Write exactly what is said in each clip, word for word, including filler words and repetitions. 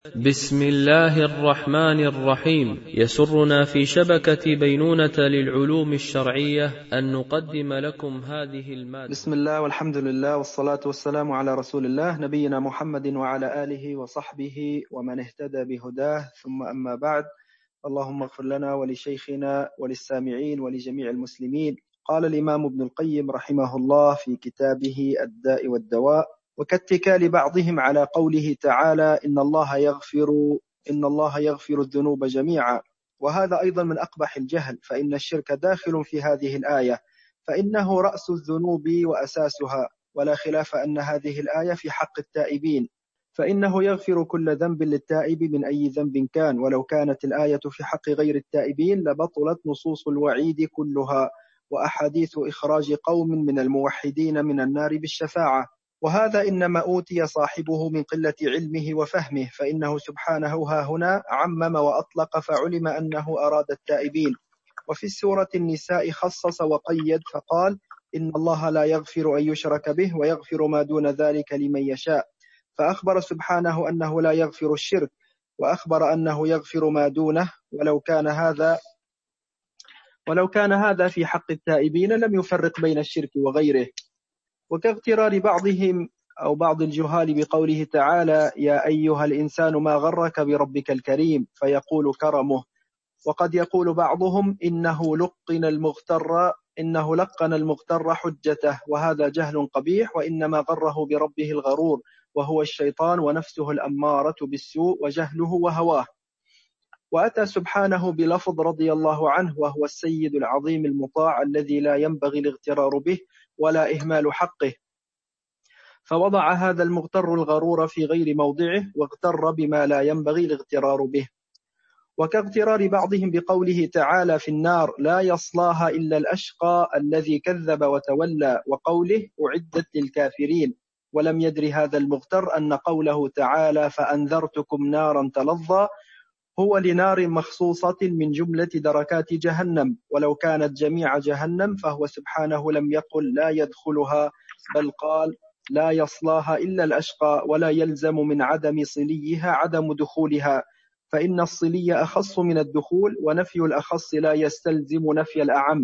بسم الله الرحمن الرحيم. يسرنا في شبكة بينونة للعلوم الشرعية أن نقدم لكم هذه المادة. بسم الله والحمد لله والصلاة والسلام على رسول الله نبينا محمد وعلى آله وصحبه ومن اهتدى بهداه، ثم أما بعد. اللهم اغفر لنا ولشيخنا وللسامعين ولجميع المسلمين. قال الإمام ابن القيم رحمه الله في كتابه الداء والدواء: وكاتكال بعضهم على قوله تعالى إن الله يغفر إن الله يغفر الذنوب جميعا، وهذا أيضا من أقبح الجهل، فإن الشرك داخل في هذه الآية، فإنه رأس الذنوب وأساسها، ولا خلاف أن هذه الآية في حق التائبين، فإنه يغفر كل ذنب للتائب من أي ذنب كان، ولو كانت الآية في حق غير التائبين لبطلت نصوص الوعيد كلها وأحاديث إخراج قوم من الموحدين من النار بالشفاعة. وهذا إنما أوتي صاحبه من قلة علمه وفهمه، فإنه سبحانه ها هنا عمم وأطلق فعلم أنه أراد التائبين. وفي سورة النساء خصص وقيد فقال إن الله لا يغفر أن يشرك به ويغفر ما دون ذلك لمن يشاء، فأخبر سبحانه أنه لا يغفر الشرك، وأخبر أنه يغفر ما دونه، ولو كان هذا ولو كان هذا في حق التائبين لم يفرق بين الشرك وغيره. وكاغترار بعضهم أو بعض الجهال بقوله تعالى يا أيها الإنسان ما غرك بربك الكريم، فيقول كرمه. وقد يقول بعضهم إنه لقن المغتر إنه لقن المغتر حجته، وهذا جهل قبيح، وإنما غره بربه الغرور وهو الشيطان ونفسه الأمارة بالسوء وجهله وهواه. وأتى سبحانه بلفظ رضي الله عنه، وهو السيد العظيم المطاع الذي لا ينبغي الاغترار به ولا إهمال حقه، فوضع هذا المغتر الغرور في غير موضعه واغتر بما لا ينبغي الاغترار به. وكاغترار بعضهم بقوله تعالى في النار لا يصلاها إلا الأشقى الذي كذب وتولى، وقوله أعدت للكافرين، ولم يدر هذا المغتر أن قوله تعالى فأنذرتكم نارا تلظى هو لنار مخصوصة من جملة دركات جهنم، ولو كانت جميع جهنم فهو سبحانه لم يقل لا يدخلها، بل قال لا يصلاها إلا الأشقى، ولا يلزم من عدم صليها عدم دخولها، فإن الصلي أخص من الدخول، ونفي الأخص لا يستلزم نفي الأعم.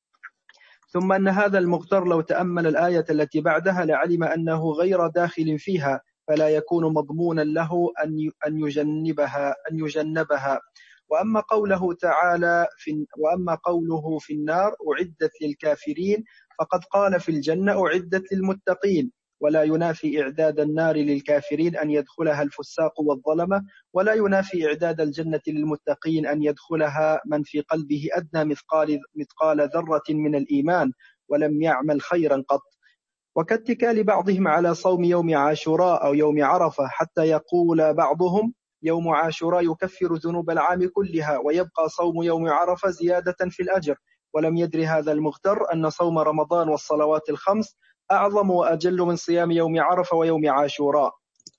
ثم أن هذا المغتر لو تأمل الآية التي بعدها لعلم أنه غير داخل فيها، فلا يكون مضمونا له أن يجنبها أن يجنبها. وأما قوله تعالى في وأما قوله في النار أعدت للكافرين، فقد قال في الجنة أعدت للمتقين، ولا ينافي إعداد النار للكافرين أن يدخلها الفساق والظلمة، ولا ينافي إعداد الجنة للمتقين أن يدخلها من في قلبه أدنى مثقال مثقال ذرة من الإيمان ولم يعمل خيرا قط. وكاتكال بعضهم على صوم يوم عاشوراء أو يوم عرفة، حتى يقول بعضهم يوم عاشوراء يكفر ذنوب العام كلها، ويبقى صوم يوم عرفة زيادة في الأجر، ولم يدر هذا المغتر أن صوم رمضان والصلوات الخمس أعظم وأجل من صيام يوم عرفة ويوم عاشوراء،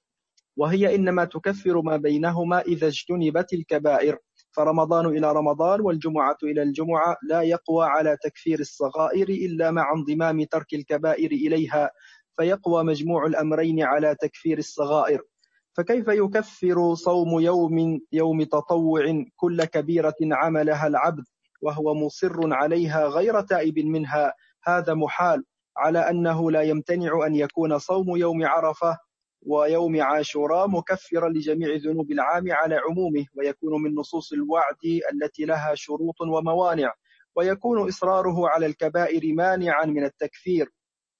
وهي إنما تكفر ما بينهما إذا اجتنبت الكبائر، فرمضان إلى رمضان والجمعة إلى الجمعة لا يقوى على تكفير الصغائر إلا مع انضمام ترك الكبائر إليها، فيقوى مجموع الأمرين على تكفير الصغائر. فكيف يكفر صوم يوم يوم تطوع كل كبيرة عملها العبد وهو مصر عليها غير تائب منها؟ هذا محال، على أنه لا يمتنع أن يكون صوم يوم عرفة ويوم عاشوراء مكفرا لجميع ذنوب العام على عمومه، ويكون من نصوص الوعد التي لها شروط وموانع، ويكون إصراره على الكبائر مانعا من التكفير،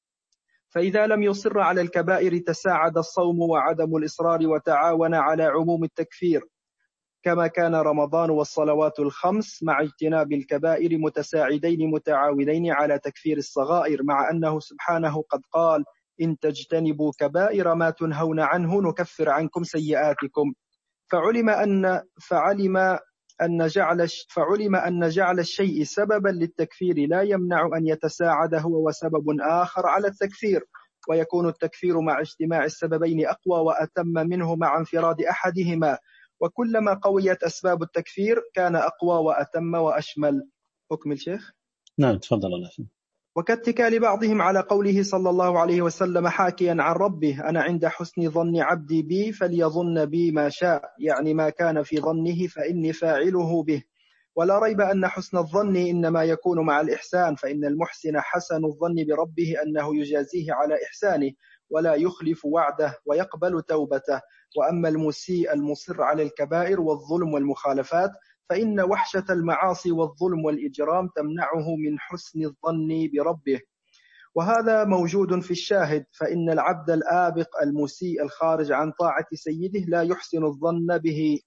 فإذا لم يصر على الكبائر تساعد الصوم وعدم الإصرار وتعاون على عموم التكفير، كما كان رمضان والصلوات الخمس مع اجتناب الكبائر متساعدين متعاونين على تكفير الصغائر، مع أنه سبحانه قد قال إن تجتنبوا كبائر ما تنهون عنه نكفر عنكم سيئاتكم. فعلم أن فعلم أن جعل فعلم أن جعل الشيء سببا للتكفير لا يمنع أن يتساعد هو وسبب آخر على التكفير، ويكون التكفير مع اجتماع السببين أقوى وأتم منه مع انفراد أحدهما، وكلما قويت أسباب التكفير كان أقوى وأتم وأشمل. أكمل شيخ؟ نعم تفضل الله. وكاتكال بعضهم على قوله صلى الله عليه وسلم حاكيا عن ربه: أنا عند حسن ظن عبدي بي فليظن بي ما شاء، يعني ما كان في ظنه فإني فاعله به. ولا ريب أن حسن الظن إنما يكون مع الإحسان، فإن المحسن حسن الظن بربه أنه يجازيه على إحسانه ولا يخلف وعده ويقبل توبته. وأما المسيء المصر على الكبائر والظلم والمخالفات فإن وحشة المعاصي والظلم والإجرام تمنعه من حسن الظن بربه، وهذا موجود في الشاهد. فإن العبد الآبق المسيء الخارج عن طاعة سيده لا يحسن الظن به،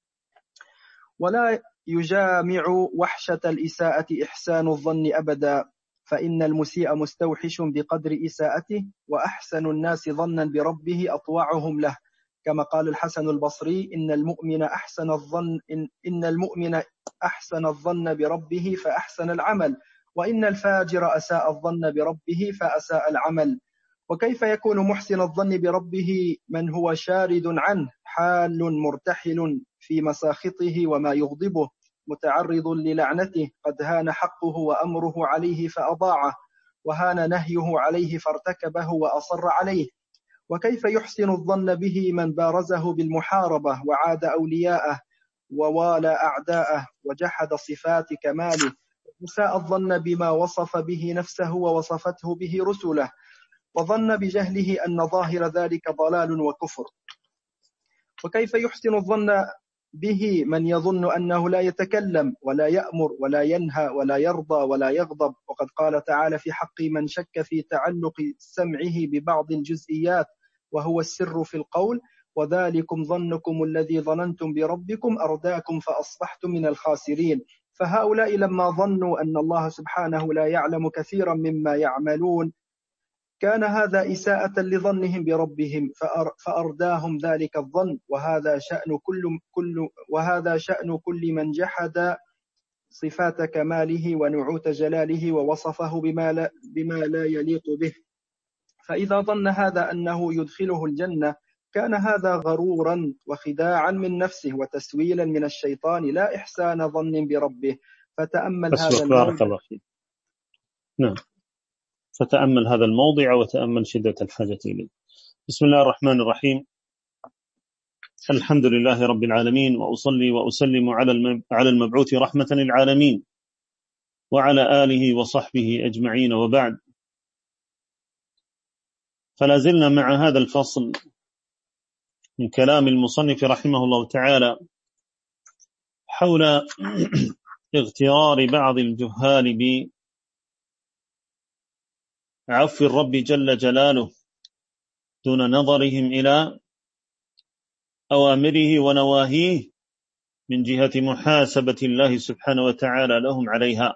ولا يجامع وحشة الإساءة إحسان الظن أبدا، فإن المسيء مستوحش بقدر إساءته، وأحسن الناس ظنا بربه أطوعهم له، كما قال الحسن البصري: إن المؤمن أحسن الظن إن, إن المؤمن أحسن الظن بربه فأحسن العمل، وإن الفاجر أساء الظن بربه فأساء العمل. وكيف يكون محسن الظن بربه من هو شارد عنه، حال مرتحل في مساخطه وما يغضبه، متعرض للعنته، قد هان حقه وأمره عليه فأضاعه، وهان نهيه عليه فارتكبه وأصر عليه. وكيف يحسن الظن به من بارزه بالمحاربة وعاد أولياءه ووالى أعداءه وجحد صفات كماله، وساء الظن بما وصف به نفسه ووصفته به رسله، وظن بجهله أن ظاهر ذلك ضلال وكفر. وكيف يحسن الظن به من يظن أنه لا يتكلم ولا يأمر ولا ينهى ولا يرضى ولا يغضب، وقد قال تعالى في حق من شك في تعلق سمعه ببعض الجزئيات وهو السر في القول: وذلكم ظنكم الذي ظننتم بربكم أرداكم فأصبحتم من الخاسرين. فهؤلاء لما ظنوا أن الله سبحانه لا يعلم كثيرا مما يعملون كان هذا إساءة لظنهم بربهم فأرداهم ذلك الظن، وهذا شأن كل كل وهذا شأن كل من جحد صفات كماله ونعوت جلاله ووصفه بما لا, بما لا يليق به. فإذا ظن هذا أنه يدخله الجنة كان هذا غرورا وخداعا من نفسه وتسويلا من الشيطان، لا إحسان ظن بربه. فتأمل هذا بارك الله فيك. نعم، فتأمل هذا الموضع وتأمل شدة الحاجة إليه. بسم الله الرحمن الرحيم. الحمد لله رب العالمين، وأصلي وأسلم على المبعوث رحمة للعالمين وعلى آله وصحبه أجمعين، وبعد. فلا زلنا مع هذا الفصل من كلام المصنف رحمه الله تعالى حول اغترار بعض الجهال بعفو الرب جل جلاله دون نظرهم إلى أوامره ونواهيه من جهة محاسبة الله سبحانه وتعالى لهم عليها.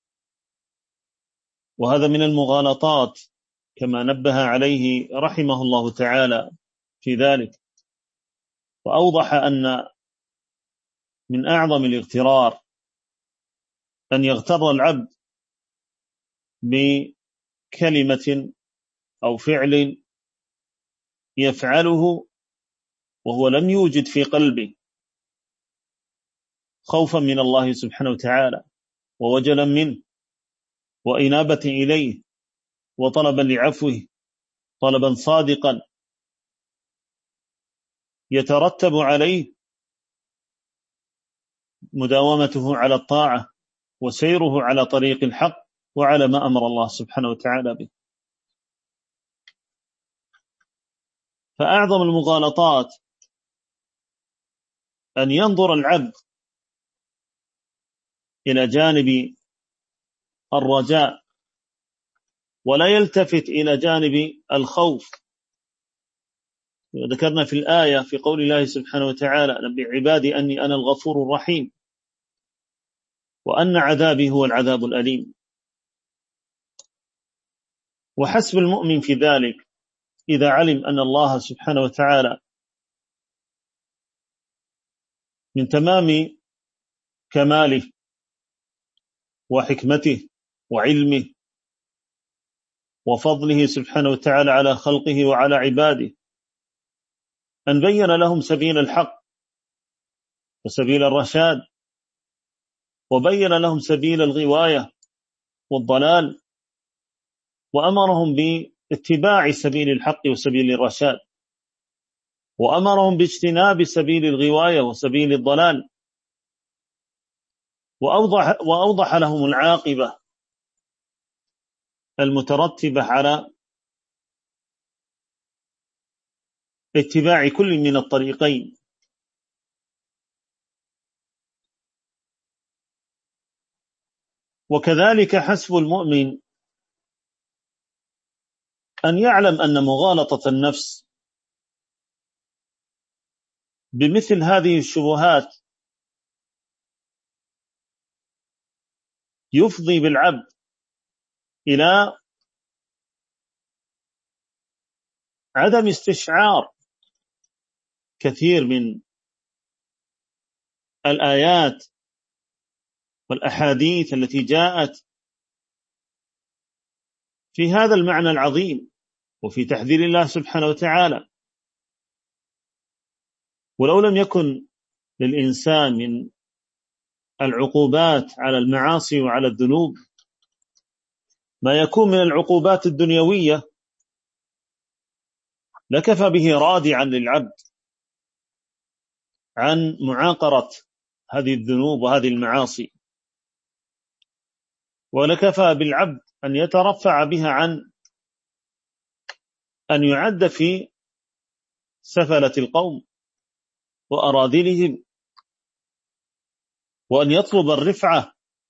وهذا من المغالطات كما نبه عليه رحمه الله تعالى في ذلك، وأوضح أن من أعظم الاغترار أن يغتر العبد بكلمة أو فعل يفعله وهو لم يوجد في قلبه خوفا من الله سبحانه وتعالى ووجلا منه وإنابة إليه وطلبا لعفوه طلبا صادقا يترتب عليه مداومته على الطاعة وسيره على طريق الحق وعلى ما أمر الله سبحانه وتعالى به. فأعظم المغالطات أن ينظر العبد إلى جانب الرجاء ولا يلتفت إلى جانب الخوف. وذكرنا في الآية في قول الله سبحانه وتعالى: نبئ عبادي أني أنا الغفور الرحيم وأن عذابي هو العذاب الأليم. وحسب المؤمن في ذلك إذا علم أن الله سبحانه وتعالى من تمام كماله وحكمته وعلمه وفضله سبحانه وتعالى على خلقه وعلى عباده أن بين لهم سبيل الحق وسبيل الرشاد، وبين لهم سبيل الغواية والضلال، وأمرهم باتباع سبيل الحق وسبيل الرشاد، وأمرهم باجتناب سبيل الغواية وسبيل الضلال، وأوضح, وأوضح لهم العاقبة المترتبة على اتباع كل من الطريقين. وكذلك حسب المؤمن أن يعلم أن مغالطة النفس بمثل هذه الشبهات يفضي بالعبد إلى عدم استشعار كثير من الآيات والأحاديث التي جاءت في هذا المعنى العظيم وفي تحذير الله سبحانه وتعالى. ولو لم يكن للإنسان من العقوبات على المعاصي وعلى الذنوب ما يكون من العقوبات الدنيوية لكفى به رادعا للعبد عن معاقرة هذه الذنوب وهذه المعاصي، ولكفى بالعبد أن يترفع بها عن أن يعد في سفلة القوم وأراذلهم، وأن يطلب الرفعة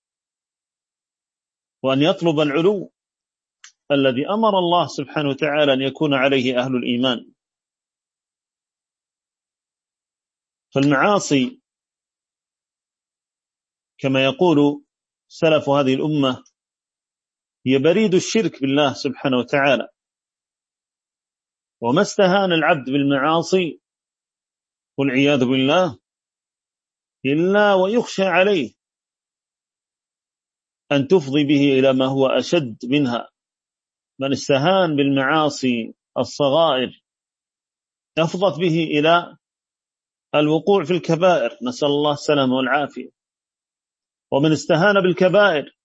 وأن يطلب العلو الذي أمر الله سبحانه وتعالى أن يكون عليه أهل الإيمان. فالمعاصي كما يقول سلف هذه الأمة هي بريد الشرك بالله سبحانه وتعالى، وما استهان العبد بالمعاصي والعياذ بالله إلا ويخشى عليه أن تفضي به إلى ما هو أشد منها. من استهان بالمعاصي الصغائر أفضت به إلى الوقوع في الكبائر، نسأل الله السلامة والعافية. ومن استهان بالكبائر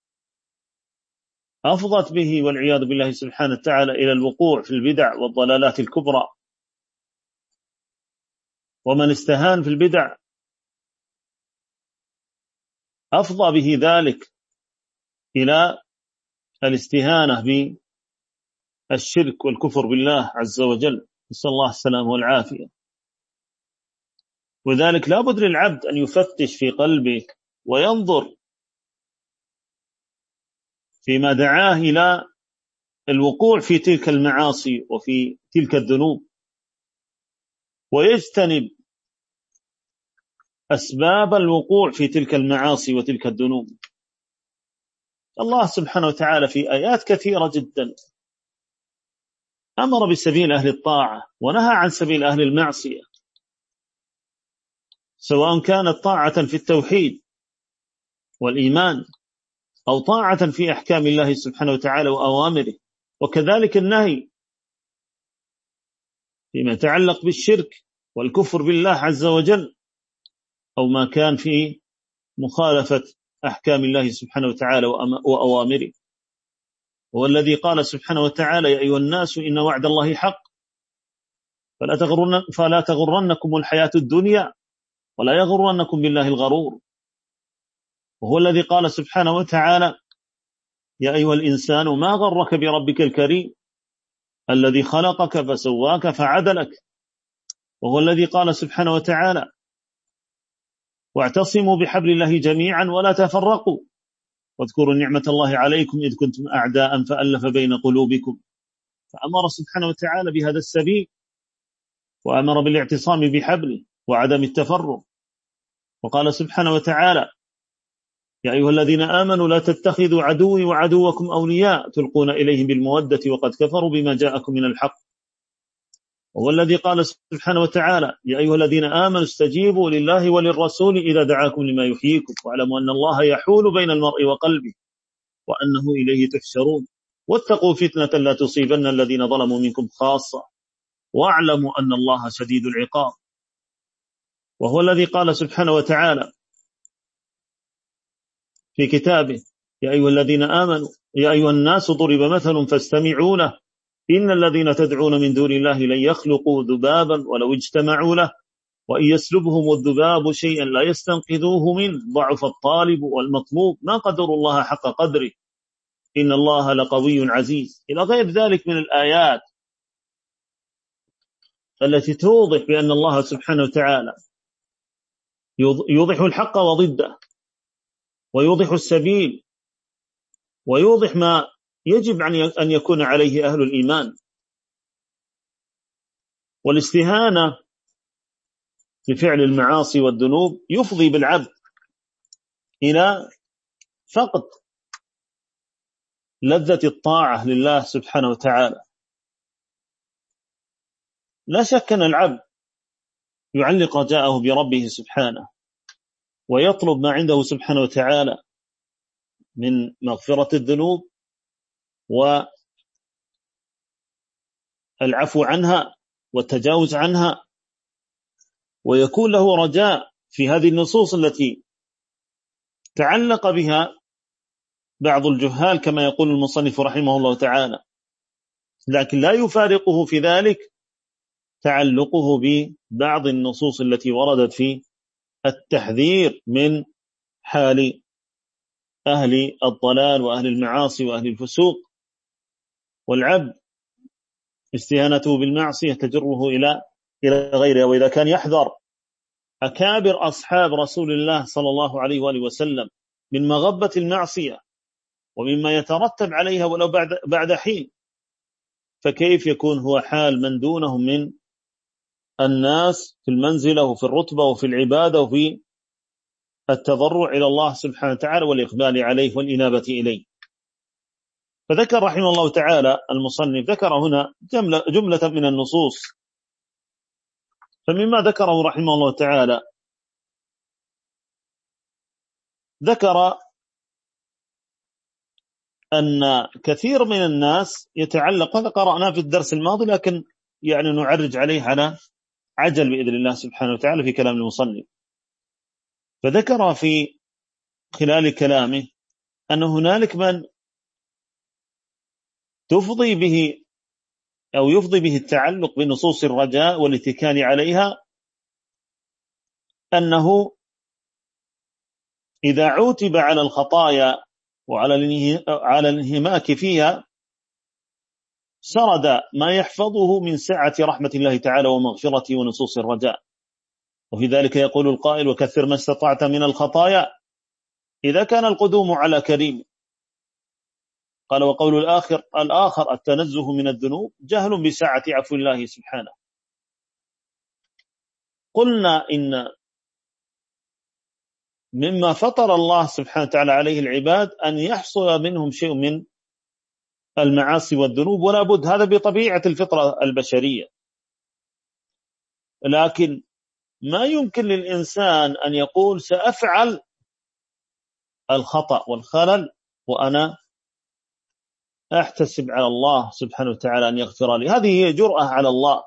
أفضت به والعياذ بالله سبحانه وتعالى إلى الوقوع في البدع والضلالات الكبرى. ومن استهان في البدع أفضى به ذلك إلى الاستهانة بالشرك والكفر بالله عز وجل، نسأل الله السلامة والعافية. وذلك لا بد للعبد أن يفتش في قلبه وينظر فيما دعاه إلى الوقوع في تلك المعاصي وفي تلك الذنوب، ويجتنب أسباب الوقوع في تلك المعاصي وتلك الذنوب. الله سبحانه وتعالى في آيات كثيرة جدا أمر بسبيل أهل الطاعة ونهى عن سبيل أهل المعصية، سواء كانت طاعة في التوحيد والإيمان أو طاعة في أحكام الله سبحانه وتعالى وأوامره. وكذلك النهي فيما يتعلق بالشرك والكفر بالله عز وجل، أو ما كان في مخالفة أحكام الله سبحانه وتعالى وأوامره. هو الذي قال سبحانه وتعالى: يا أيها الناس إن وعد الله حق فلا تغرن فلا تغرنكم الحياة الدنيا ولا يغرنكم بالله الغرور. وهو الذي قال سبحانه وتعالى: يا أيها الإنسان ما غرك بربك الكريم الذي خلقك فسواك فعدلك. وهو الذي قال سبحانه وتعالى: واعتصموا بحبل الله جميعا ولا تفرقوا واذكروا نعمة الله عليكم إذ كنتم أعداء فألف بين قلوبكم. فأمر سبحانه وتعالى بهذا السبيل، وأمر بالاعتصام بحبله وعدم التفرق. وقال سبحانه وتعالى: يا أيها الذين آمنوا لا تتخذوا عدوي وعدوكم أولياء تلقون إليهم بالمودة وقد كفروا بما جاءكم من الحق. وهو الذي قال سبحانه وتعالى: يا أيها الذين آمنوا استجيبوا لله وللرسول إذا دعاكم لما يحييكم واعلموا أن الله يحول بين المرء وقلبه وأنه إليه تحشرون واتقوا فتنة لا تصيبن الذين ظلموا منكم خاصة واعلموا أن الله شديد العقاب. وهو الذي قال سبحانه وتعالى في كتابه: يا أيها الذين آمنوا يا أيها الناس ضرب مثل فاستمعوا له إن الذين تدعون من دون الله لن يخلقوا ذبابا ولو اجتمعوا له وإن يسلبهم الذباب شيئا لا يستنقذوه منه ضعف الطالب والمطلوب ما قدر الله حق قدره إن الله لقوي عزيز إلى غير ذلك من الآيات التي توضح بأن الله سبحانه وتعالى يوضح الحق وضده ويوضح السبيل ويوضح ما يجب أن يكون عليه أهل الإيمان. والاستهانة بفعل المعاصي والذنوب يفضي بالعبد إلى فقد لذة الطاعة لله سبحانه وتعالى. لا شك أن العبد يعلق رجاءه بربه سبحانه ويطلب ما عنده سبحانه وتعالى من مغفرة الذنوب والعفو عنها والتجاوز عنها، ويكون له رجاء في هذه النصوص التي تعلق بها بعض الجهال كما يقول المصنف رحمه الله تعالى، لكن لا يفارقه في ذلك تعلقه ببعض النصوص التي وردت في التحذير من حال أهل الضلال وأهل المعاصي وأهل الفسوق. والعبد استهانته بالمعصية تجره إلى إلى غيرها. وإذا كان يحذر أكابر أصحاب رسول الله صلى الله عليه وآله وسلم من مغبة المعصية ومما يترتب عليها ولو بعد بعد حين، فكيف يكون هو حال من دونهم من الناس في المنزلة وفي الرتبة وفي العبادة وفي التضرع إلى الله سبحانه وتعالى والإقبال عليه والإنابة إليه. فذكر رحمه الله تعالى المصنف ذكر هنا جملة, جملة من النصوص. فمما ذكره رحمه الله تعالى ذكر أن كثير من الناس يتعلق، هذا قرأناه في الدرس الماضي لكن يعني نعرج عليه على عجل بإذن الله سبحانه وتعالى في كلام المصنف. فذكر في خلال كلامه أن هنالك من تفضي به أو يفضي به التعلق بنصوص الرجاء والاتكال عليها، أنه إذا عوتب على الخطايا وعلى على الانهماك فيها سرد ما يحفظه من سعة رحمة الله تعالى ومغفرته ونصوص الرجاء. وفي ذلك يقول القائل وكثر ما استطعت من الخطايا إذا كان القدوم على كريم. قال وقول الآخر الآخر التنزه من الذنوب جهل بسعة عفو الله سبحانه. قلنا إن مما فطر الله سبحانه وتعالى عليه العباد أن يحصل منهم شيء من المعاصي والذنوب، ولا بد، هذا بطبيعة الفطرة البشرية. لكن ما يمكن للإنسان أن يقول سأفعل الخطأ والخلل وأنا أحتسب على الله سبحانه وتعالى أن يغفر لي. هذه هي جرأة على الله،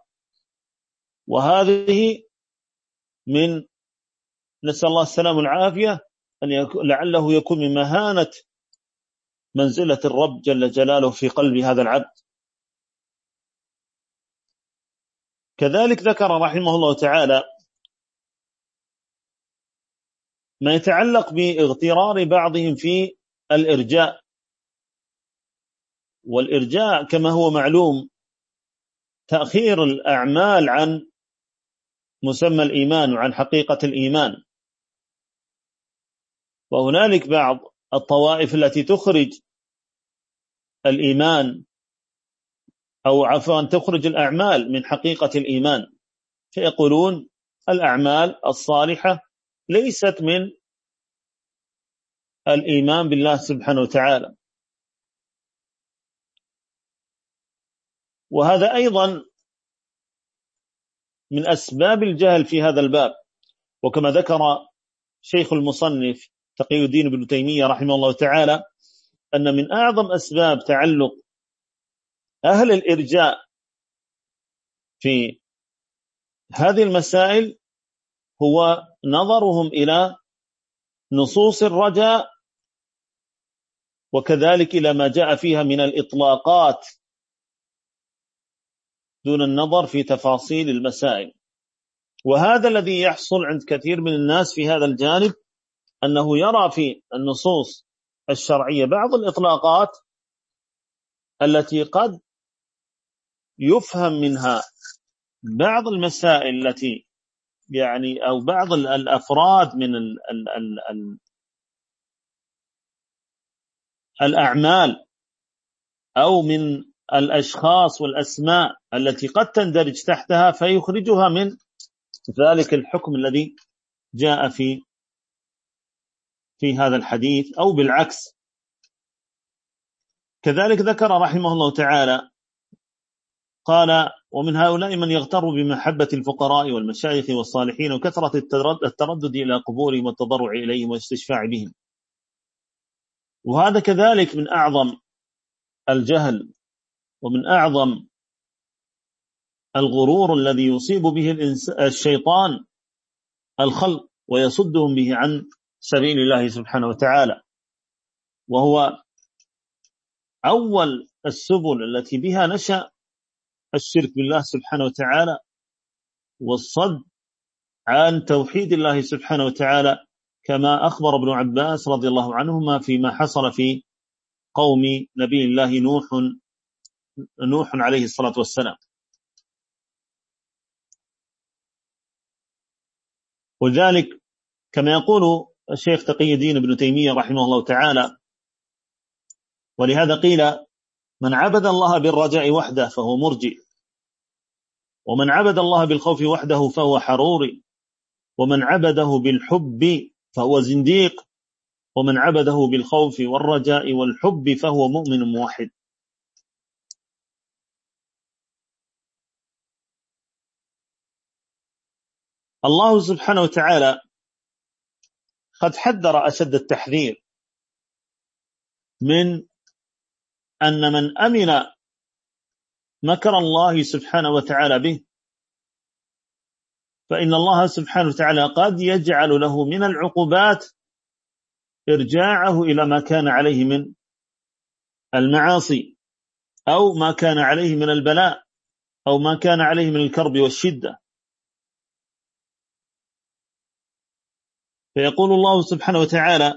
وهذه من نسأل الله السلام والعافية أن يكون لعله يكون من مهانة منزلة الرب جل جلاله في قلب هذا العبد. كذلك ذكر رحمه الله تعالى ما يتعلق باغترار بعضهم في الإرجاء. والإرجاء كما هو معلوم تأخير الأعمال عن مسمى الإيمان وعن حقيقة الإيمان. وهنالك بعض الطوائف التي تخرج الإيمان أو عفوا تخرج الأعمال من حقيقة الإيمان، فيقولون الأعمال الصالحة ليست من الإيمان بالله سبحانه وتعالى. وهذا أيضا من أسباب الجهل في هذا الباب. وكما ذكر شيخ المصنف تقي الدين ابن تيمية رحمه الله تعالى أن من أعظم أسباب تعلق أهل الإرجاء في هذه المسائل هو نظرهم إلى نصوص الرجاء وكذلك إلى ما جاء فيها من الإطلاقات دون النظر في تفاصيل المسائل. وهذا الذي يحصل عند كثير من الناس في هذا الجانب، أنه يرى في النصوص الشرعية بعض الإطلاقات التي قد يفهم منها بعض المسائل التي يعني أو بعض الأفراد من ال ال ال ال الأعمال أو من الأشخاص والأسماء التي قد تندرج تحتها، فيخرجها من ذلك الحكم الذي جاء في في هذا الحديث أو بالعكس. كذلك ذكر رحمه الله تعالى قال: ومن هؤلاء من يغتر بمحبة الفقراء والمشايخ والصالحين وكثرة التردد إلى قبورهم والتضرع إليهم والاستشفاع بهم. وهذا كذلك من أعظم الجهل ومن أعظم الغرور الذي يصيب به الشيطان الخلق ويصدهم به عن سبيل الله سبحانه وتعالى، وهو أول السبل التي بها نشأ الشرك بالله سبحانه وتعالى والصد عن توحيد الله سبحانه وتعالى، كما أخبر ابن عباس رضي الله عنهما فيما حصل في قوم نبي الله نوح نوح عليه الصلاة والسلام. وذلك كما يقول الشيخ تقي الدين ابن تيمية رحمه الله تعالى: ولهذا قيل: من عبد الله بالرجاء وحده فهو مرجئ، ومن عبد الله بالخوف وحده فهو حروري، ومن عبده بالحب فهو زنديق، ومن عبده بالخوف والرجاء والحب فهو مؤمن موحد. الله سبحانه وتعالى قد حذر أشد التحذير من أن من أمن مكر الله سبحانه وتعالى به، فإن الله سبحانه وتعالى قد يجعل له من العقوبات إرجاعه إلى ما كان عليه من المعاصي، أو ما كان عليه من البلاء، أو ما كان عليه من الكرب والشدة. فيقول الله سبحانه وتعالى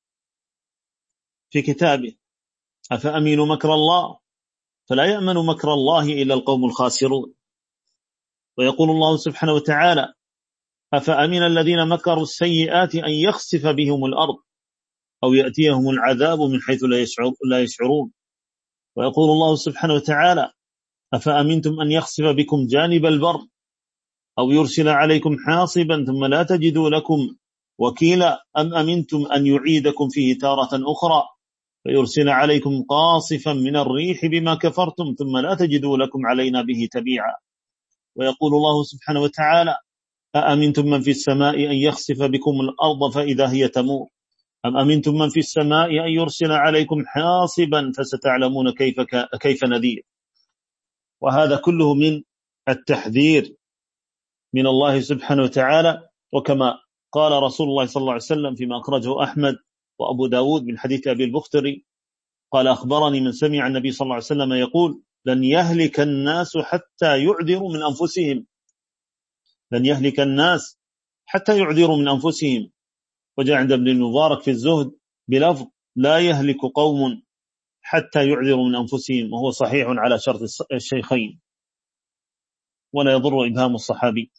في كتابه: أفأمنوا مكر الله فلا يأمن مكر الله إلا القوم الخاسرون. ويقول الله سبحانه وتعالى: أفأمن الذين مكروا السيئات أن يخسف بهم الأرض أو يأتيهم العذاب من حيث لا يشعرون. ويقول الله سبحانه وتعالى: أفأمنتم أن يخسف بكم جانب البر أو يرسل عليكم حاصبا ثم لا تجدوا لكم وكيلا أم أمنتم أن يعيدكم فيه تارة أخرى فيرسل عليكم قاصفا من الريح بما كفرتم ثم لا تجدوا لكم علينا به تبيعا. ويقول الله سبحانه وتعالى: أأمنتم من في السماء أن يخسف بكم الأرض فإذا هي تمور أم أمنتم من في السماء أن يرسل عليكم حاصبا فستعلمون كيف, كيف نذير. وهذا كله من التحذير من الله سبحانه وتعالى. وكما قال رسول الله صلى الله عليه وسلم فيما أخرجه أحمد وأبو داود من حديث أبي البختري قال: أخبرني من سمع النبي صلى الله عليه وسلم يقول: لن يهلك الناس حتى يعذروا من أنفسهم لن يهلك الناس حتى يعذروا من أنفسهم. وجاء عند ابن المبارك في الزهد بلفظ: لا يهلك قوم حتى يعذروا من أنفسهم، وهو صحيح على شرط الشيخين ولا يضر إبهام الصحابي.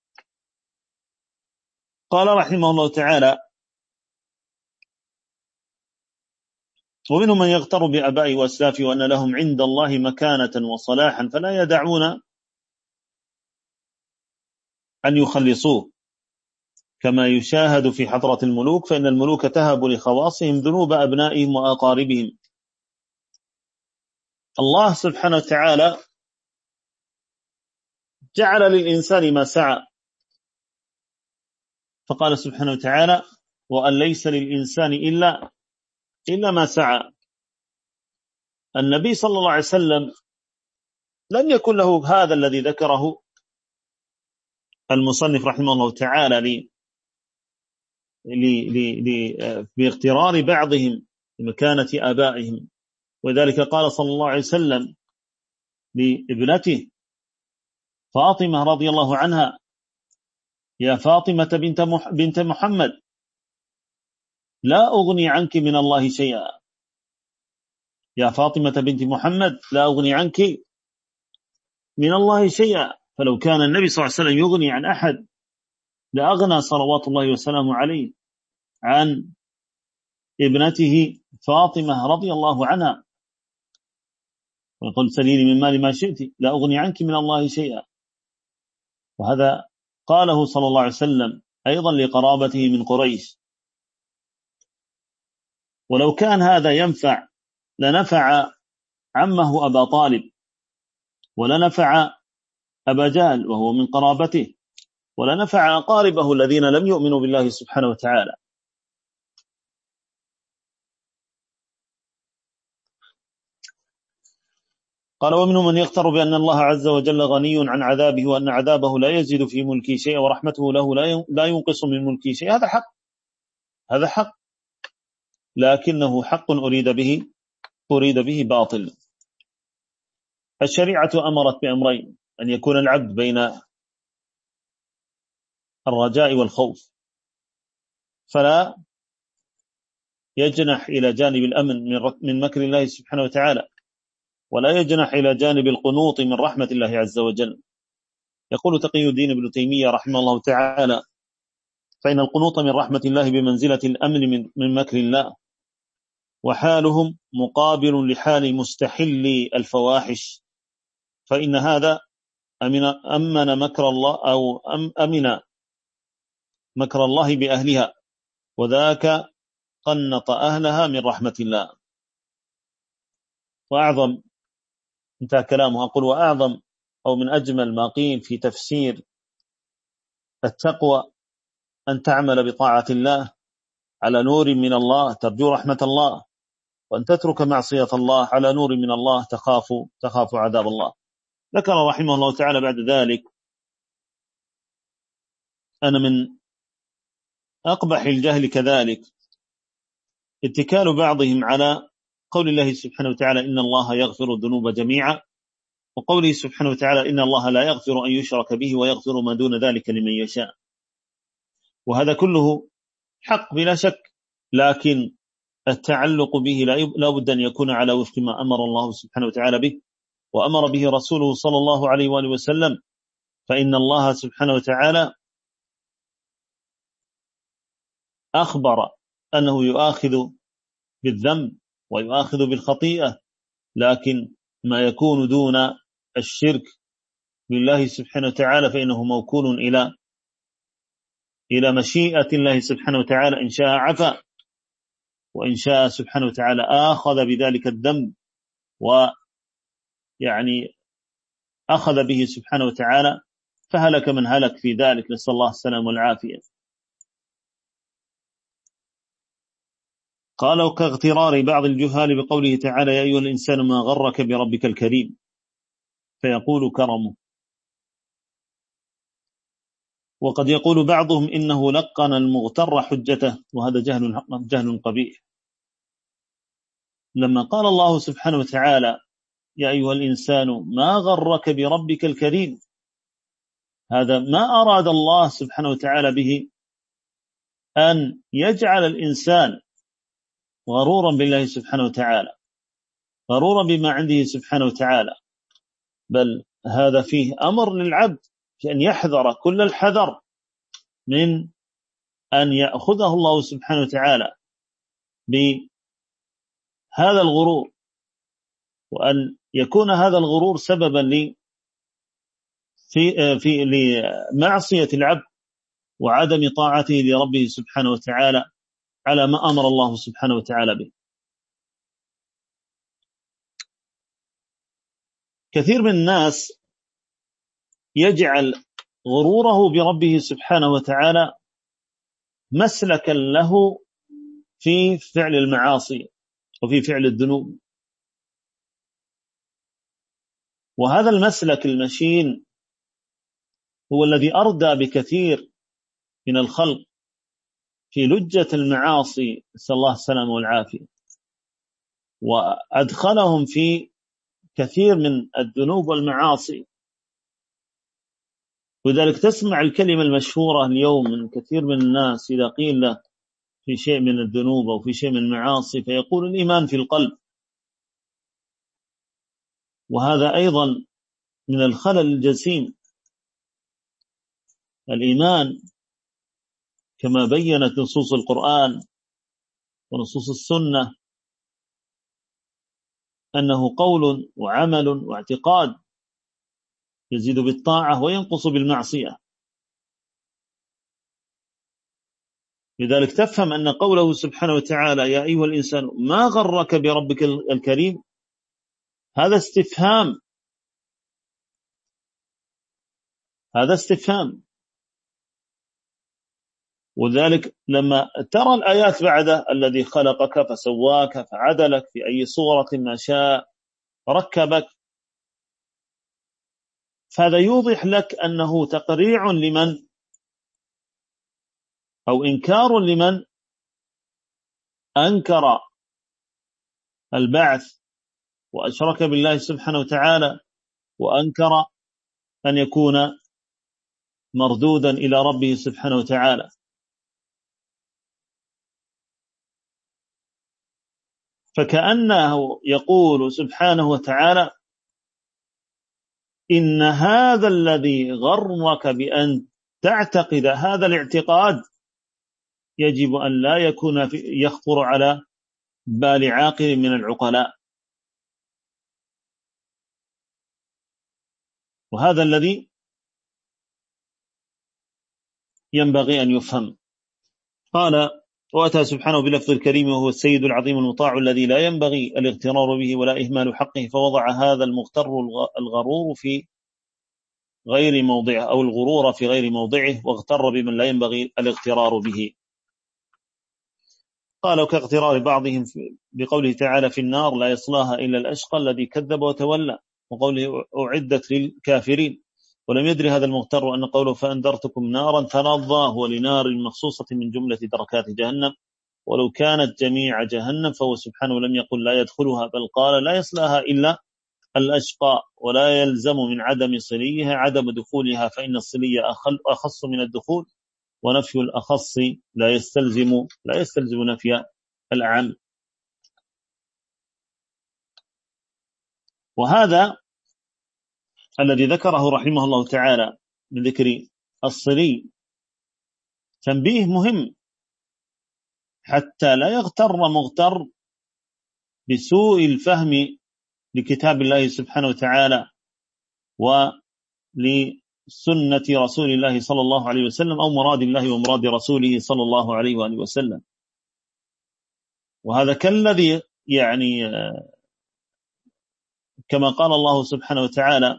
قال رحمه الله تعالى: ومنهم من يغتر بآباء وأسلاف وأن لهم عند الله مكانة وصلاحا فلا يدعون أن يخلصوه، كما يشاهد في حضرة الملوك، فإن الملوك تهب لخواصهم ذنوب أبنائهم وأقاربهم. الله سبحانه وتعالى جعل للإنسان ما سعى، فقال سبحانه وتعالى: وأن ليس للإنسان إلا إلا ما سعى. النبي صلى الله عليه وسلم لم يكن له هذا الذي ذكره المصنف رحمه الله تعالى باغترار بعضهم لمكانة آبائهم. وذلك قال صلى الله عليه وسلم لابنته فاطمة رضي الله عنها: يا فاطمة بنت بنت محمد لا أغني عنك من الله شيئا. يا فاطمة بنت محمد لا أغني عنك من الله شيئا. فلو كان النبي صلى الله عليه وسلم يغني عن أحد لأغنى صلوات الله وسلامه عليه عن ابنته فاطمة رضي الله عنها، ويقول: سليني من مال ما شئت لا أغني عنك من الله شيئا. وهذا قاله صلى الله عليه وسلم أيضا لقرابته من قريش. ولو كان هذا ينفع لنفع عمه أبا طالب، ولنفع أبا جهل وهو من قرابته، ولنفع أقاربه الذين لم يؤمنوا بالله سبحانه وتعالى. قال: ومنهم من يغتر بأن الله عز وجل غني عن عذابه، وأن عذابه لا يزيد في ملكه شيئا، ورحمته له لا ينقص من ملكه شيئا. هذا حق، هذا حق، لكنه حق أريد به أريد به باطل. الشريعة أمرت بأمرين: أن يكون العبد بين الرجاء والخوف، فلا يجنح إلى جانب الأمن من مكر الله سبحانه وتعالى، ولا يجنح إلى جانب القنوط من رحمة الله عز وجل. يقول تقي الدين ابن تيمية رحمه الله تعالى: فإن القنوط من رحمة الله بمنزلة الأمن من, من مكر الله، وحالهم مقابل لحال مستحل الفواحش، فإن هذا أمن, أمن مكر الله أو أمن مكر الله بأهلها، وذاك قنط أهلها من رحمة الله. وأعظم، انتهى كلامه، أقول: وأعظم أو من أجمل ما قيل في تفسير التقوى أن تعمل بطاعة الله على نور من الله ترجو رحمة الله، وأن تترك معصية الله على نور من الله تخاف تخاف عذاب الله. ذكر رحمه الله تعالى بعد ذلك أن من أقبح الجهل كذلك اتكال بعضهم على قول الله سبحانه وتعالى: إن الله يغفر الذنوب جميعا، وقوله سبحانه وتعالى: إن الله لا يغفر أن يشرك به ويغفر ما دون ذلك لمن يشاء. وهذا كله حق بلا شك، لكن التعلق به لا بد أن يكون على وفق ما أمر الله سبحانه وتعالى به وأمر به رسوله صلى الله عليه وآله وسلم. فإن الله سبحانه وتعالى أخبر أنه يؤاخذ بالذنب ويؤاخذ بالخطيئة، لكن ما يكون دون الشرك بالله سبحانه وتعالى فإنه موكول إلى إلى مشيئة الله سبحانه وتعالى، إن شاء عفا، وإن شاء سبحانه وتعالى آخذ بذلك الذنب ويعني أخذ به سبحانه وتعالى، فهلك من هلك في ذلك، نسأل الله السلام والعافية. قالوا: كاغترار بعض الجهال بقوله تعالى: يا أيها الإنسان ما غرك بربك الكريم، فيقول كرمه. وقد يقول بعضهم إنه لقن المغتر حجته، وهذا جهل جهل قبيح. لما قال الله سبحانه وتعالى: يا أيها الإنسان ما غرك بربك الكريم، هذا ما أراد الله سبحانه وتعالى به أن يجعل الإنسان غرورا بالله سبحانه وتعالى، غرورا بما عنده سبحانه وتعالى، بل هذا فيه أمر للعبد أن يحذر كل الحذر من أن يأخذه الله سبحانه وتعالى بهذا الغرور، وأن يكون هذا الغرور سببا لي في في لمعصية العبد وعدم طاعته لربه سبحانه وتعالى على ما أمر الله سبحانه وتعالى به. كثير من الناس يجعل غروره بربه سبحانه وتعالى مسلكا له في فعل المعاصي وفي فعل الذنوب، وهذا المسلك المشين هو الذي أردى بكثير من الخلق في لجة المعاصي، نسأل الله السلامة والعافية. وأدخلهم في كثير من الذنوب والمعاصي. وذلك تسمع الكلمة المشهورة اليوم من كثير من الناس إذا قيل له في شيء من الذنوب أو في شيء من المعاصي فيقول الإيمان في القلب، وهذا أيضا من الخلل الجسيم. الإيمان كما بيّنت نصوص القرآن ونصوص السنة أنه قول وعمل واعتقاد يزيد بالطاعة وينقص بالمعصية. لذلك تفهم أن قوله سبحانه وتعالى يا أيها الإنسان ما غرك بربك الكريم، هذا استفهام، هذا استفهام. وذلك لما ترى الآيات بعده الذي خلقك فسواك فعدلك في أي صورة ما شاء ركبك، فهذا يوضح لك أنه تقريع لمن أو إنكار لمن أنكر البعث وأشرك بالله سبحانه وتعالى وأنكر أن يكون مردودا إلى ربه سبحانه وتعالى. فكأنه يقول سبحانه وتعالى إن هذا الذي غرك بأن تعتقد هذا الاعتقاد يجب أن لا يكون يخطر على بال عاقل من العقلاء، وهذا الذي ينبغي أن يفهم. قال وأتى سبحانه بلفظ الكريم وهو السيد العظيم المطاع الذي لا ينبغي الاغترار به ولا إهمال حقه، فوضع هذا المغتر الغرور في غير موضعه أو الغرور في غير موضعه، واغتر بمن لا ينبغي الاغترار به. قالوا كاغترار بعضهم بقوله تعالى في النار لا يصلاها إلا الأشقى الذي كذب وتولى، وقوله أعدت للكافرين، ولم يدري هذا المغتر أن قوله فأنذرتكم نارا تلظى هو لنار مخصوصة من جملة دركات جهنم، ولو كانت جميع جهنم فهو سبحانه لم يقل لا يدخلها بل قال لا يصلاها إلا الأشقى، ولا يلزم من عدم صليها عدم دخولها، فإن الصلية أخص من الدخول، ونفي الأخص لا يستلزم لا يستلزم نفي الأعم. وهذا الذي ذكره رحمه الله تعالى من ذكر الصلي تنبيه مهم حتى لا يغتر مغتر بسوء الفهم لكتاب الله سبحانه وتعالى ولسنة رسول الله صلى الله عليه وسلم أو مراد الله ومراد رسوله صلى الله عليه وآله وسلم. وهذا كالذي يعني كما قال الله سبحانه وتعالى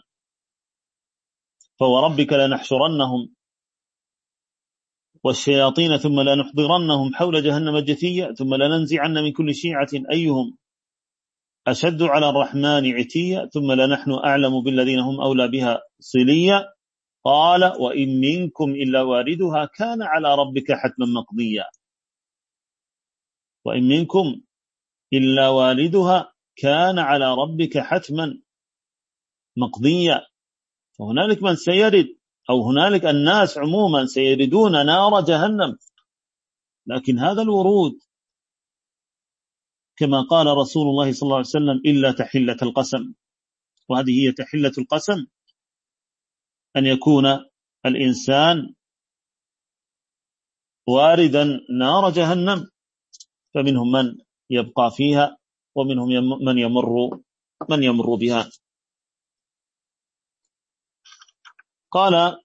فوربك لنحشرنهم والشياطين ثم لنحضرنهم حول جهنم جثيا ثم لننزعن من كل شيعة أيهم أشد على الرحمن عتيا ثم لنحن أعلم بالذين هم أولى بها صليا قال وإن منكم إلا واردها كان على ربك حتما مقضيا. وإن منكم إلا واردها كان على ربك حتما مقضيا. فهنالك من سيرد أو هنالك الناس عموما سيردون نار جهنم، لكن هذا الورود كما قال رسول الله صلى الله عليه وسلم إلا تحلة القسم، وهذه هي تحلة القسم أن يكون الإنسان واردا نار جهنم، فمنهم من يبقى فيها ومنهم من يمر من يمر بها. قال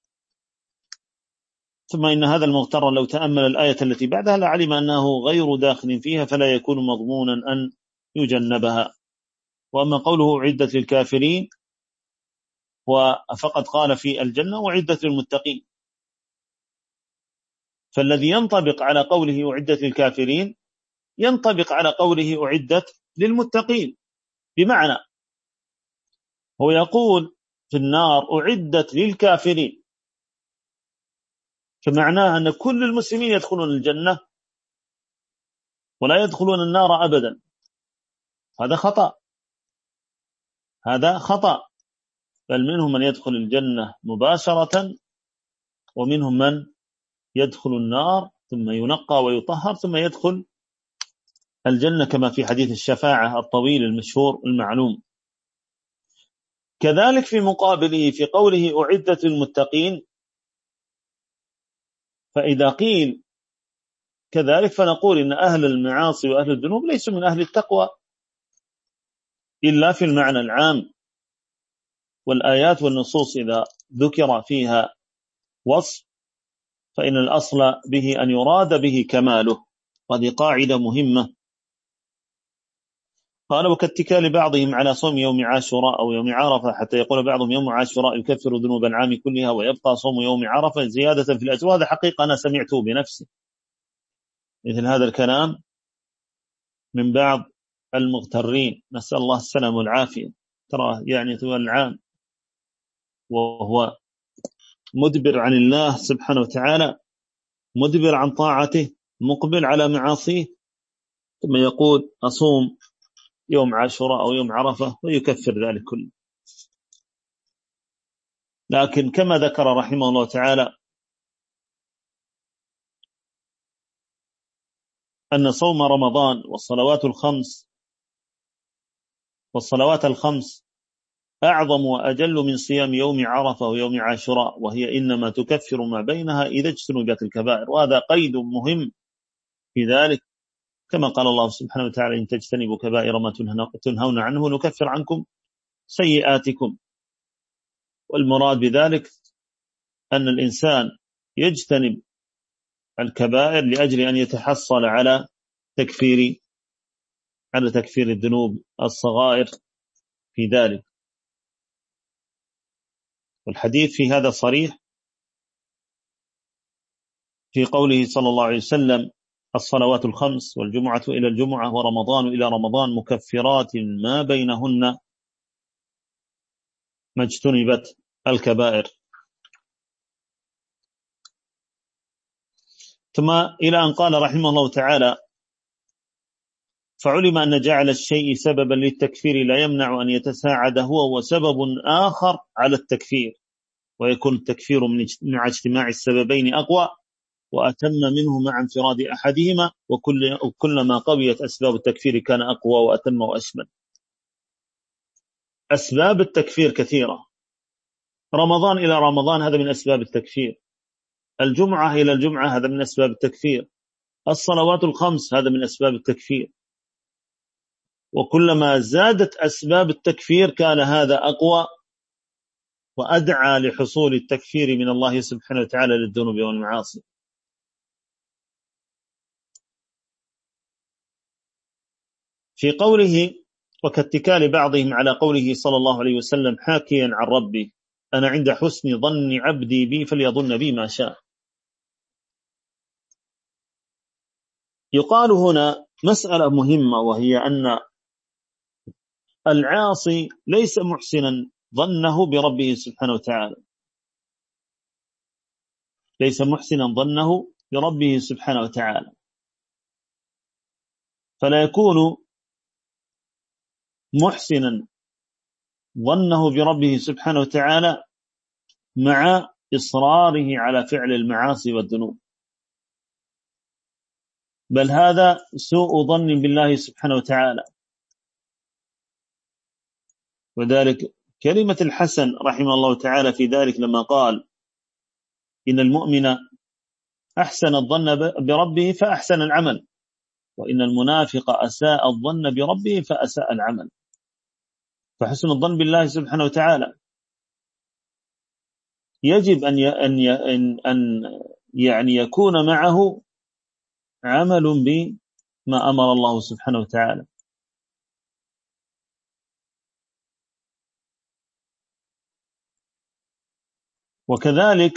ثم إن هذا المغتر لو تأمل الآية التي بعدها لعلم أنه غير داخل فيها فلا يكون مضمونا أن يجنبها. وأما قوله عدة للكافرين وفقد قال في الجنة وعدة للمتقين، فالذي ينطبق على قوله أعدت للكافرين ينطبق على قوله أعدت للمتقين، بمعنى هو يقول في النار أعدت للكافرين، فمعناه أن كل المسلمين يدخلون الجنة ولا يدخلون النار أبدا، هذا خطأ، هذا خطأ. بل منهم من يدخل الجنة مباشرة، ومنهم من يدخل النار ثم ينقى ويطهر ثم يدخل الجنة، كما في حديث الشفاعة الطويل المشهور المعلوم. كذلك في مقابله في قوله أعدت للمتقين، فإذا قيل كذلك فنقول إن أهل المعاصي وأهل الذنوب ليسوا من أهل التقوى إلا في المعنى العام، والآيات والنصوص إذا ذكر فيها وصف فإن الأصل به أن يراد به كماله، وهذه قاعدة مهمة. قال وكاتكال بعضهم على صوم يوم عاشوراء أو يوم عرفة، حتى يقول بعضهم يوم عاشوراء يكفر ذنوب العام كلها ويبقى صوم يوم عرفة زيادة في الأجر. وهذا حقيقة أنا سمعته بنفسي، مثل هذا الكلام من بعض المغترين، نسأل الله السلام والعافية. ترى يعني طوال العام وهو مدبر عن الله سبحانه وتعالى، مدبر عن طاعته، مقبل على معاصيه، ثم يقول أصوم يوم عاشوراء أو يوم عرفة ويكفر ذلك كله. لكن كما ذكر رحمه الله تعالى أن صوم رمضان والصلوات الخمس والصلوات الخمس أعظم وأجل من صيام يوم عرفة ويوم عاشوراء، وهي إنما تكفر ما بينها إذا اجتنبت الكبائر. وهذا قيد مهم في ذلك، كما قال الله سبحانه وتعالى إن تجتنبوا كبائر ما تنهون عنه نكفر عنكم سيئاتكم. والمراد بذلك أن الإنسان يجتنب الكبائر لأجل أن يتحصل على تكفير على تكفير الذنوب الصغائر في ذلك. والحديث في هذا صريح في قوله صلى الله عليه وسلم الصلوات الخمس والجمعة إلى الجمعة ورمضان إلى رمضان مكفرات ما بينهن ما اجتنبت الكبائر. ثم إلى أن قال رحمه الله تعالى فعلم أن جعل الشيء سببا للتكفير لا يمنع أن يتساعد هو وسبب آخر على التكفير، ويكون التكفير مع اجتماع السببين أقوى وأتم منه مع انفراد أحدهما، وكل وكلما قويت أسباب التكفير كان أقوى وأتم وأشمل. أسباب التكفير كثيرة، رمضان إلى رمضان هذا من أسباب التكفير، الجمعة إلى الجمعة هذا من أسباب التكفير، الصلوات الخمس هذا من أسباب التكفير. وكلما زادت أسباب التكفير كان هذا أقوى وأدعى لحصول التكفير من الله سبحانه وتعالى للذنوب والمعاصي. في قوله وكاتكال بعضهم على قوله صلى الله عليه وسلم حاكيا عن ربي أنا عند حسن ظن عبدي بي فليظن بي ما شاء. يقال هنا مسألة مهمة، وهي أن العاصي ليس محسنا ظنه بربه سبحانه وتعالى، ليس محسنا ظنه بربه سبحانه وتعالى، فلا يكون محسنا ظنه بربه سبحانه وتعالى مع إصراره على فعل المعاصي والذنوب، بل هذا سوء ظن بالله سبحانه وتعالى. وذلك كلمة الحسن رحمه الله تعالى في ذلك لما قال إن المؤمن أحسن الظن بربه فأحسن العمل، وإن المنافق أساء الظن بربه فأساء العمل. فحسن الظن بالله سبحانه وتعالى يجب أن أن أن يعني يكون معه عمل بما أمر الله سبحانه وتعالى. وكذلك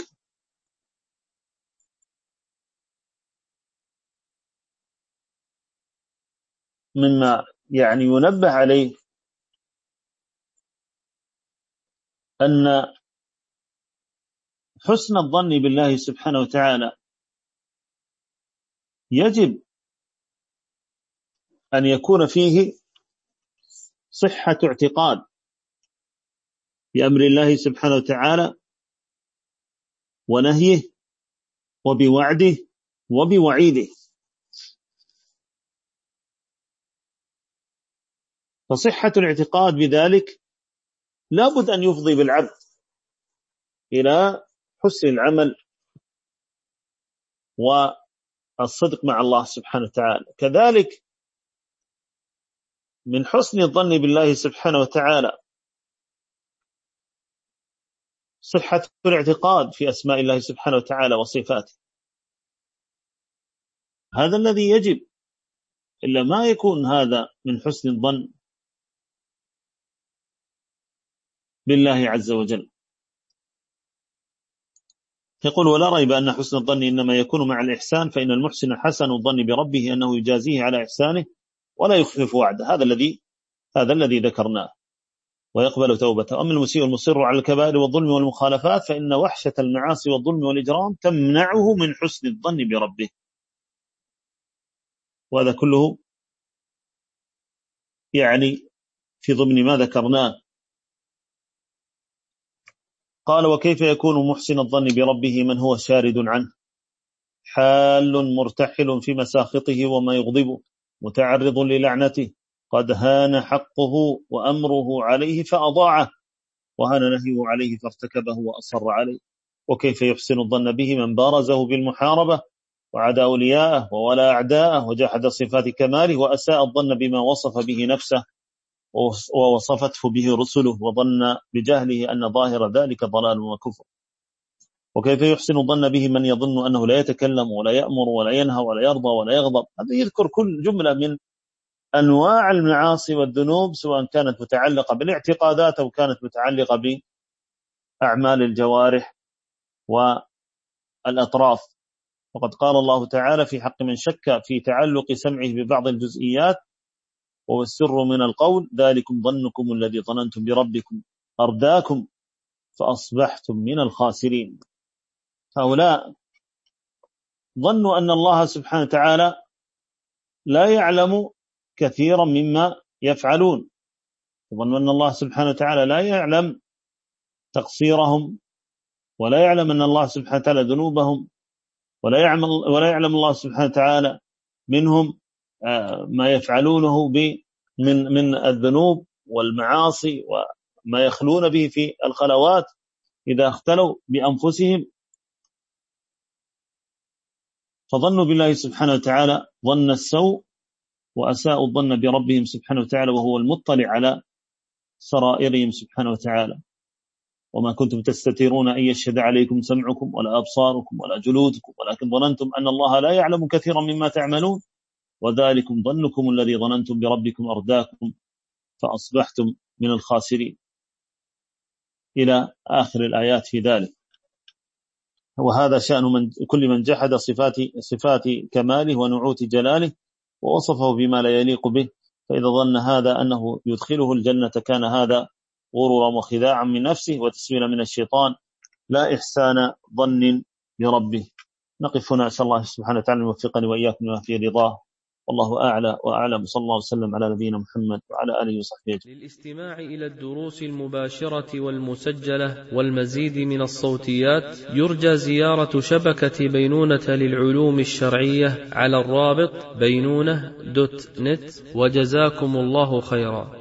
مما يعني ينبه عليه أن حسن الظن بالله سبحانه وتعالى يجب أن يكون فيه صحة اعتقاد بأمر الله سبحانه وتعالى ونهيه وبوعده وبوعيده. فصحة الاعتقاد بذلك لابد أن يفضي بالعبد إلى حسن العمل والصدق مع الله سبحانه وتعالى. كذلك من حسن الظن بالله سبحانه وتعالى صحة الاعتقاد في أسماء الله سبحانه وتعالى وصفاته. هذا الذي يجب، إلا ما يكون هذا من حسن الظن بالله عز وجل. يقول: ولا ريب أن حسن الظن إنما يكون مع الإحسان، فإن المحسن حسن الظن بربه أنه يجازيه على إحسانه ولا يخلف وعده. هذا الذي هذا الذي ذكرناه، ويقبل توبته. أما المسيء المصر على الكبائر والظلم والمخالفات فإن وحشة المعاصي والظلم والإجرام تمنعه من حسن الظن بربه. وهذا كله يعني في ضمن ما ذكرناه. قال: وكيف يكون محسن الظن بربه من هو شارد عنه، حال مرتحل في مساخطه وما يغضبه، متعرض للعنته، قد هان حقه وأمره عليه فأضاعه، وهان نهيه عليه فارتكبه وأصر عليه. وكيف يحسن الظن به من بارزه بالمحاربة وعدى أولياءه وولا أعداءه وجحد صفات كماله وأساء الظن بما وصف به نفسه ووصفته به رسله، وظن بجهله أن ظاهر ذلك ضلال وكفر. وكيف يحسن الظن به من يظن أنه لا يتكلم ولا يأمر ولا ينهى ولا يرضى ولا يغضب. هذا يذكر كل جملة من أنواع المعاصي والذنوب، سواء كانت متعلقة بالاعتقادات أو كانت متعلقة بأعمال الجوارح والأطراف. وقد قال الله تعالى في حق من شك في تعلق سمعه ببعض الجزئيات: والسر من القول ذلكم ظنكم الذي ظننتم بربكم أرداكم فأصبحتم من الخاسرين. هؤلاء ظنوا أن الله سبحانه وتعالى لا يعلم كثيرا مما يفعلون، ظنوا أن الله سبحانه وتعالى لا يعلم تقصيرهم، ولا يعلم أن الله سبحانه وتعالى ذنوبهم، ولا يعلم, ولا يعلم الله سبحانه وتعالى منهم ما يفعلونه من من الذنوب والمعاصي وما يخلون به في الخلوات إذا اختلوا بأنفسهم. فظنوا بالله سبحانه وتعالى ظن السوء وأساءوا الظن بربهم سبحانه وتعالى، وهو المطلع على سرائرهم سبحانه وتعالى. وما كنتم تستترون أن يشهد عليكم سمعكم ولا أبصاركم ولا جلودكم، ولكن ظننتم أن الله لا يعلم كثيرا مما تعملون، وذلكم ظنكم الذي ظننتم بربكم أرداكم فأصبحتم من الخاسرين، إلى آخر الآيات في ذلك. وهذا شأن من كل من جحد صفات, صفات كماله ونعوت جلاله ووصفه بما لا يليق به، فإذا ظن هذا أنه يدخله الجنة كان هذا غرورا وخداعا من نفسه وتسويلا من الشيطان، لا إحسان ظن بربه. نقف هنا، أسأل الله سبحانه وتعالى يوفقني وإياكم لما فيه رضاه، والله أعلى وأعلم. صلى الله وسلم على نبينا محمد وعلى آله وصحبه أجمعين. للاستماع إلى الدروس المباشرة والمسجلة والمزيد من الصوتيات يرجى زيارة شبكة بينونة للعلوم الشرعية على الرابط بينونة دوت نت، وجزاكم الله خيرا.